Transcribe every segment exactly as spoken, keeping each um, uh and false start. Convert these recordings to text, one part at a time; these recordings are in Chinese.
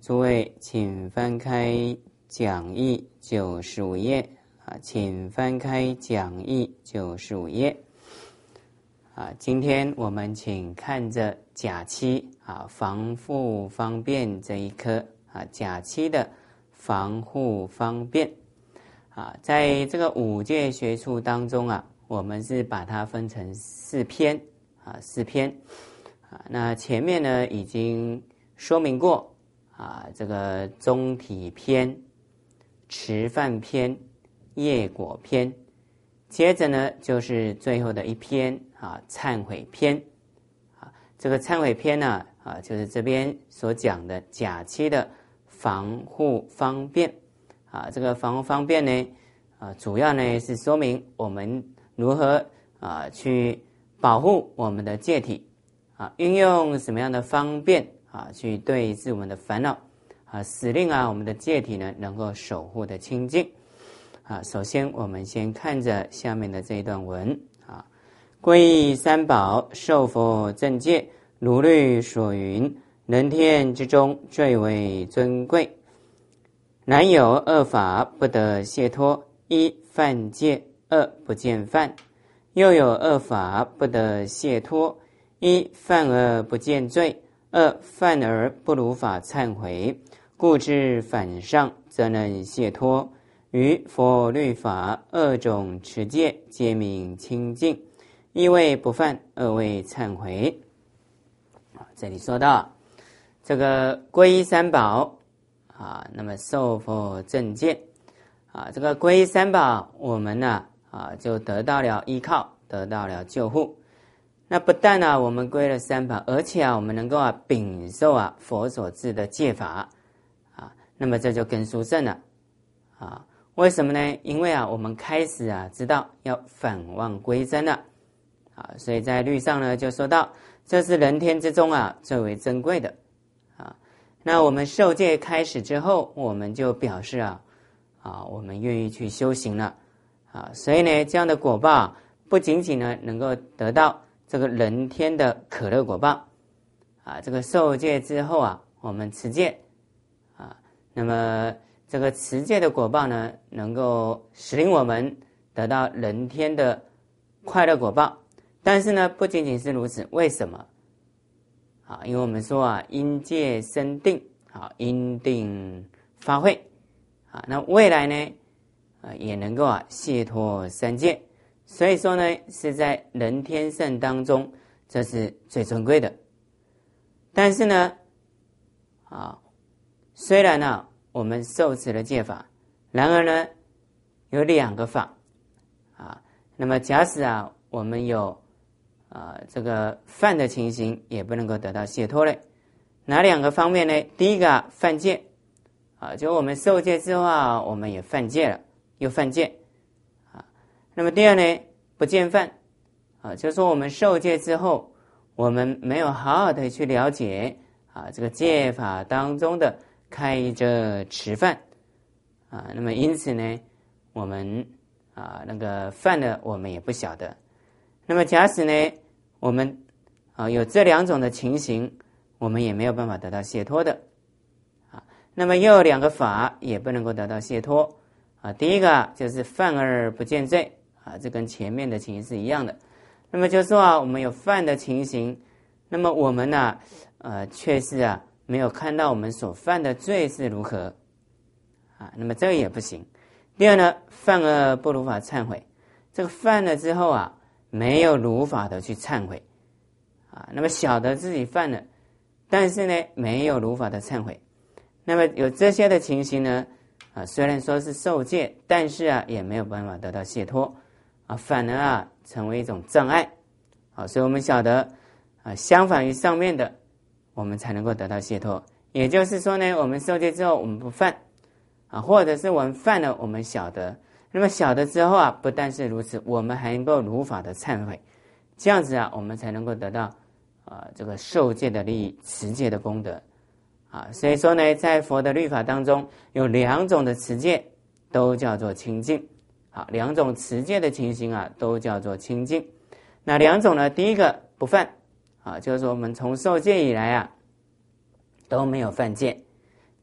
诸位请翻开讲义九十五页啊，请翻开讲义九十五页啊。今天我们请看着甲七啊，防护方便这一科啊，甲七的防护方便啊，在这个五界学处当中啊，我们是把它分成四篇啊，四篇啊。那前面呢已经说明过。啊，这个中体篇、持犯篇、业果篇，接着呢就是最后的一篇啊，忏悔篇啊。这个忏悔篇呢啊，就是这边所讲的甲七的防护方便啊。这个防护方便呢啊，主要呢是说明我们如何啊去保护我们的戒体啊，运用什么样的方便。啊，去对治我们的烦恼啊，使令啊我们的戒体呢能够守护的清净啊。首先，我们先看着下面的这一段文啊，皈依三宝，受佛正戒，如律所云，人天之中最为尊贵。然有二法不得解脱：一犯戒，二不见犯。又有二法不得解脱：一犯而不见罪。二犯而不如法忏悔，故知反上则能解脱。于佛律法二种持戒，皆名清净。一为不犯，二为忏悔。这里说到这个皈依三宝啊，那么受佛正戒啊，这个皈依三宝，我们呢啊就得到了依靠，得到了救护。那不但呢、啊，我们归了三宝，而且啊，我们能够啊秉受啊佛所制的戒法啊，那么这就更殊胜了啊。为什么呢？因为啊，我们开始啊知道要返望归真了啊，所以在律上呢就说到，这是人天之中啊最为珍贵的啊。那我们受戒开始之后，我们就表示啊啊，我们愿意去修行了啊。所以呢，这样的果报不仅仅呢能够得到。这个人天的可乐果报啊，这个受戒之后啊，我们持戒啊，那么这个持戒的果报呢，能够使令我们得到人天的快乐果报。但是呢，不仅仅是如此，为什么？啊，因为我们说啊，因戒生定，啊，因定发慧啊，那未来呢，啊，也能够啊，解脱三界。所以说呢，是在人天圣当中，这是最尊贵的。但是呢，啊，虽然呢、啊、我们受持了戒法，然而呢，有两个法啊。那么假使啊，我们有啊这个犯的情形，也不能够得到解脱嘞。哪两个方面呢？第一个、啊、犯戒啊，就我们受戒之后啊，我们也犯戒了，又犯戒。那么第二呢，不见犯啊，就是说我们受戒之后，我们没有好好的去了解啊这个戒法当中的开遮持犯啊，那么因此呢，我们啊那个犯的我们也不晓得。那么假使呢，我们啊有这两种的情形，我们也没有办法得到解脱的啊。那么又有两个法也不能够得到解脱啊，第一个就是犯而不见罪。啊，这跟前面的情形是一样的。那么就说啊，我们有犯的情形，那么我们呢、啊，呃，却是啊，没有看到我们所犯的罪是如何啊，那么这个也不行。第二呢，犯而不如法忏悔，这个犯了之后啊，没有如法的去忏悔啊，那么晓得自己犯了，但是呢，没有如法的忏悔。那么有这些的情形呢，啊，虽然说是受戒，但是啊，也没有办法得到解脱。啊，反而啊成为一种障碍，啊，所以我们晓得啊，相反于上面的，我们才能够得到解脱。也就是说呢，我们受戒之后，我们不犯啊，或者是我们犯了，我们晓得。那么晓得之后啊，不但是如此，我们还能够如法的忏悔，这样子啊，我们才能够得到啊这个受戒的利益、持戒的功德啊。所以说呢，在佛的律法当中，有两种的持戒都叫做清净。好，两种持戒的情形啊，都叫做清净。那两种呢，第一个不犯啊，就是说我们从受戒以来啊，都没有犯戒。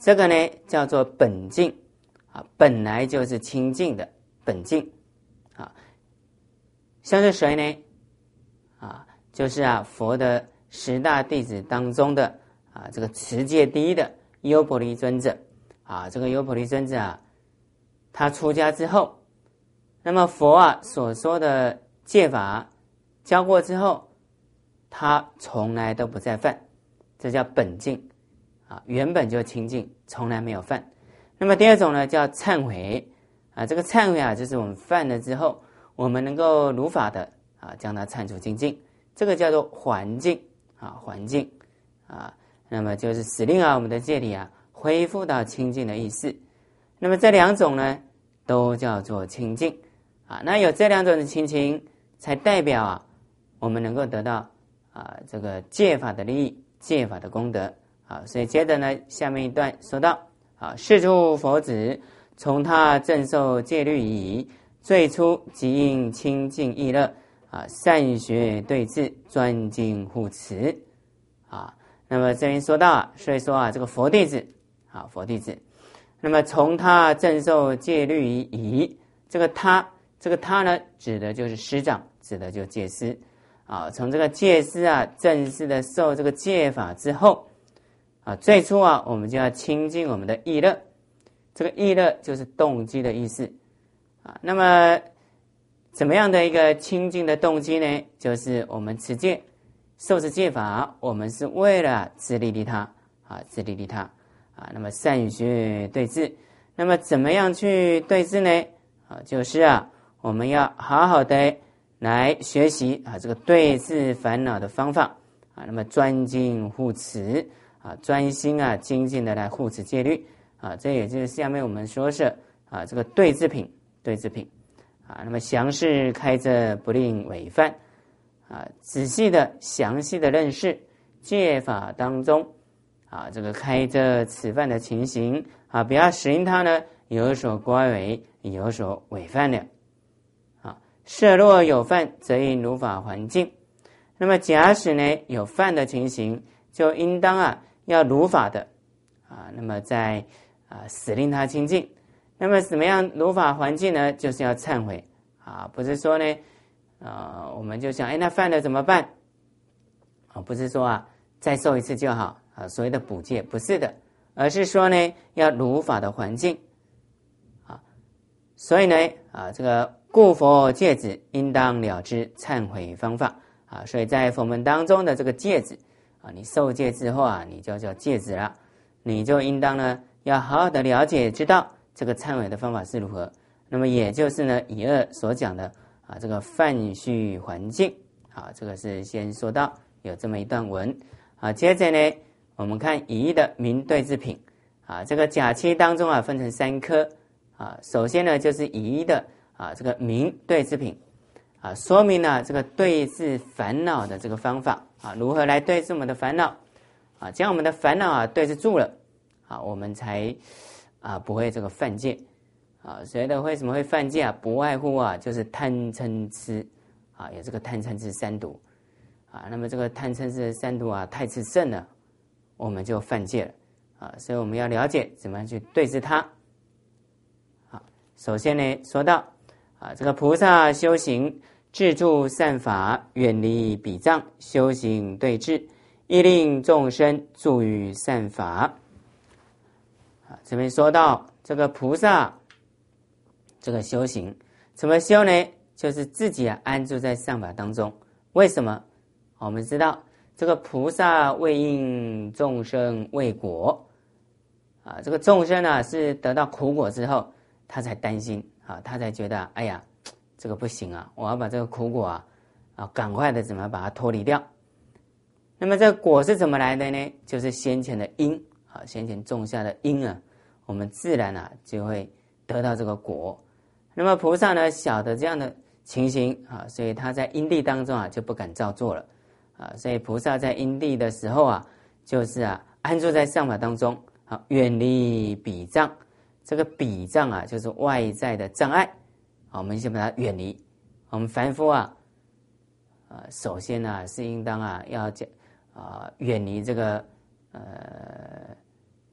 这个呢叫做本净啊，本来就是清净的本净啊。像是谁呢？啊，就是啊佛的十大弟子当中的啊这个持戒第一的优婆离尊者啊。这个优婆离尊者啊，他出家之后，那么佛啊所说的戒法教过之后，他从来都不再犯，这叫本净啊，原本就清净，从来没有犯。那么第二种呢叫忏悔啊，这个忏悔啊就是我们犯了之后，我们能够如法的啊将它忏除净净，这个叫做还净啊，还净啊，那么就是使令啊我们的戒体啊恢复到清净的意思。那么这两种呢都叫做清净啊，那有这两种的情形，才代表啊我们能够得到啊这个戒法的利益，戒法的功德啊。所以接着呢下面一段说到啊，是诸佛子从他正受戒律仪，最初即应清净意乐啊，善学对治，专精护持啊。那么这边说到啊，所以说啊这个佛弟子啊佛弟子，那么从他正受戒律仪，这个他这个他呢指的就是师长，指的就是戒师啊。从这个戒师啊正式的受这个戒法之后啊，最初啊我们就要清净我们的意乐，这个意乐就是动机的意思啊。那么怎么样的一个清净的动机呢？就是我们持戒受持戒法，我们是为了自利利他啊，自利利他啊。那么善学对治，那么怎么样去对治呢？啊，就是啊我们要好好的来学习啊这个对治烦恼的方法啊。那么专精护持啊，专心啊精进的来护持戒律啊，这也就是下面我们说是啊这个对治品，对治品啊。那么详细开着不令违犯啊，仔细的详细的认识戒法当中啊这个开着此犯的情形啊，不要使令他呢有所乖违，有所违犯了啊。设若有犯，则应如法还净。那么假使呢有犯的情形，就应当啊要如法的啊，那么在啊使令他清净。那么怎么样如法还净呢？就是要忏悔啊，不是说呢呃我们就想哎那犯了怎么办啊？不是说啊再受一次就好啊，所谓的补戒不是的，而是说呢要如法的还净啊。所以呢啊这个故佛戒子应当了知忏悔方法啊。所以在佛门当中的这个戒子啊，你受戒之后啊，你就叫戒子了，你就应当呢要好好的了解知道这个忏悔的方法是如何。那么也就是呢以二所讲的啊这个犯须还净啊，这个是先说到有这么一段文啊。接着呢我们看以一的明对治品啊，这个甲期当中啊分成三科啊。首先呢就是以一的啊这个明对治品啊，说明了这个对治烦恼的这个方法啊，如何来对治我们的烦恼啊，将我们的烦恼啊对治住了啊，我们才啊不会这个犯戒啊。所以的为什么会犯戒啊？不外乎啊就是贪嗔痴啊，有这个贪嗔痴三毒啊。那么这个贪嗔痴三毒啊太炽盛了，我们就犯戒了啊。所以我们要了解怎么样去对治它啊。首先呢说到啊这个菩萨修行自助善法，远离彼障，修行对治，亦令众生助于善法啊。这边说到这个菩萨这个修行怎么修呢？就是自己啊安住在善法当中。为什么？我们知道这个菩萨为因，众生为果啊。这个众生啊是得到苦果之后，他才担心啊，他才觉得哎呀这个不行啊，我要把这个苦果啊啊赶快的怎么把它脱离掉。那么这个果是怎么来的呢？就是先前的因啊，先前种下的因啊，我们自然啊就会得到这个果。那么菩萨呢晓得这样的情形啊，所以他在因地当中啊就不敢照做了啊。所以菩萨在因地的时候啊，就是啊安住在善法当中啊，远离彼障。这个彼障啊就是外在的障碍啊，我们先把它远离。我们凡夫啊啊首先呢、啊、是应当啊要讲啊远离这个呃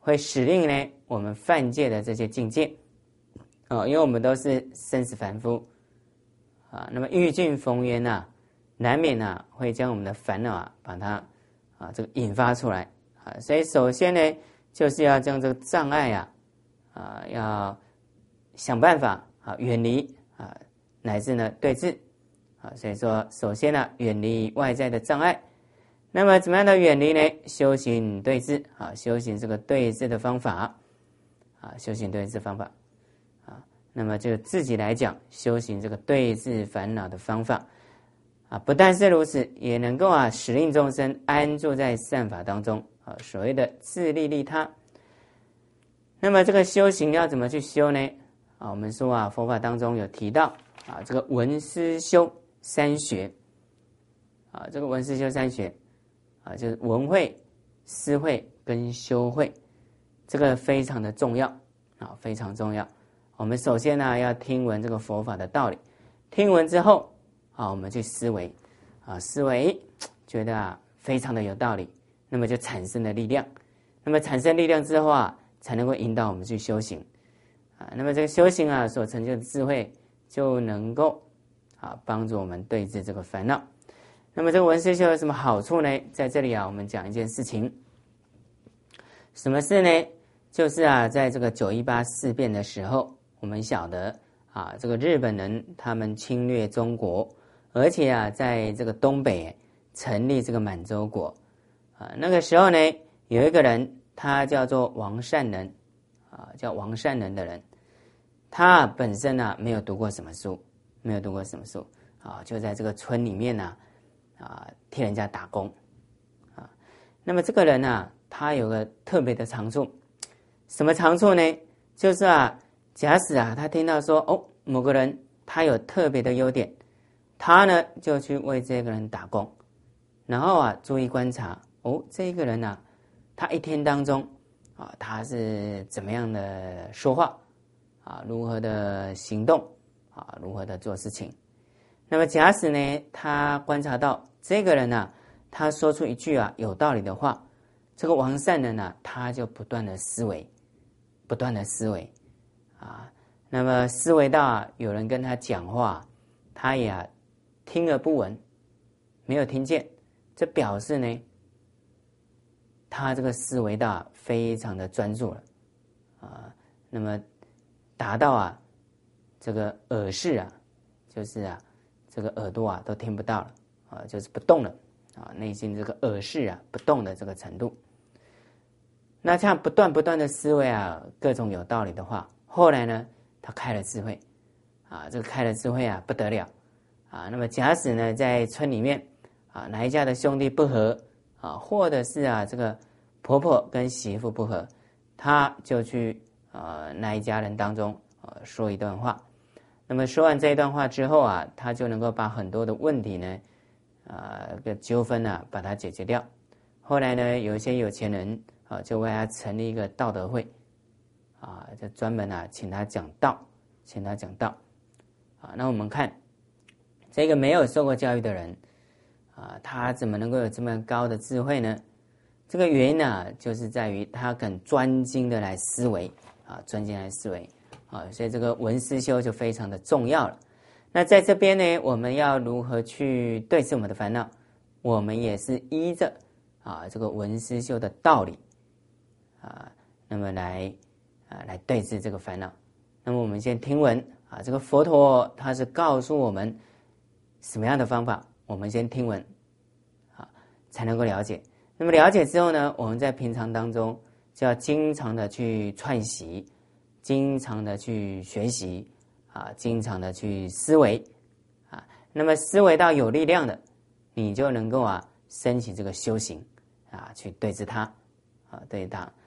会使令呢我们犯戒的这些境界哦，因为我们都是生死凡夫啊，那么遇境逢缘呐，难免呐会将我们的烦恼啊把它啊这个引发出来啊，所以首先呢就是要将这个障碍啊啊要想办法啊远离啊，乃至呢对治啊，所以说首先呢远离外在的障碍。那么怎么样的远离呢？修行对治啊，修行这个对治的方法啊，修行对治方法啊，那么就自己来讲，修行这个对治烦恼的方法啊，不但是如此，也能够啊使令众生安住在善法当中啊，所谓的自利利他。那么这个修行要怎么去修呢？啊，我们说啊，佛法当中有提到啊，这个闻思修三学啊，这个闻思修三学。啊，就是闻慧、思慧跟修慧，这个非常的重要啊，非常重要。我们首先呢要听闻这个佛法的道理，听闻之后啊，我们去思维啊，思维觉得啊非常的有道理，那么就产生了力量。那么产生力量之后啊，才能够引导我们去修行啊。那么这个修行啊所成就的智慧，就能够啊帮助我们对治这个烦恼。那么这个闻思修有什么好处呢？在这里啊，我们讲一件事情。什么事呢？就是啊，在这个九一八事变的时候，我们晓得啊，这个日本人他们侵略中国，而且啊，在这个东北成立这个满洲国啊。那个时候呢，有一个人，他叫做王善人啊，叫王善人的人，他本身啊没有读过什么书，没有读过什么书啊，就在这个村里面呢、啊。啊，替人家打工啊，那么这个人呢、啊，他有个特别的长处，什么长处呢？就是啊，假使啊，他听到说哦，某个人他有特别的优点，他呢就去为这个人打工，然后啊，注意观察哦，这个人呢、啊，他一天当中啊，他是怎么样的说话啊，如何的行动啊，如何的做事情。那么假使呢，他观察到这个人呢、啊，他说出一句啊有道理的话，这个王善人呢、啊，他就不断的思维，不断的思维啊。那么思维到啊，有人跟他讲话，他也、啊、听而不闻，没有听见，这表示呢，他这个思维到、啊、非常的专注了啊。那么达到啊，这个耳视啊，就是啊。这个耳朵啊都听不到了啊，就是不动了啊，内心这个耳视啊不动的这个程度。那这样不断不断的思维啊，各种有道理的话，后来呢，他开了智慧啊，这个开了智慧啊不得了啊。那么假使呢，在村里面啊，哪一家的兄弟不和啊，或者是啊这个婆婆跟媳妇不和，他就去啊那一家人当中啊说一段话。那么说完这一段话之后啊，他就能够把很多的问题呢，啊、呃，个纠纷啊，把它解决掉。后来呢，有一些有钱人啊，就为他成立一个道德会，啊，就专门啊，请他讲道，请他讲道。啊，那我们看这个没有受过教育的人，啊，他怎么能够有这么高的智慧呢？这个原因呢，就是在于他肯专精的来思维，啊，专精来思维。啊，所以这个闻思修就非常的重要了。那在这边呢，我们要如何去对治我们的烦恼？我们也是依着啊这个闻思修的道理啊，那么来啊来对治这个烦恼。那么我们先听闻啊，这个佛陀他是告诉我们什么样的方法？我们先听闻啊，才能够了解。那么了解之后呢，我们在平常当中就要经常的去串习。经常的去学习啊，经常的去思维啊，那么思维到有力量的，你就能够啊升起这个修行啊，去对治它啊，对治它。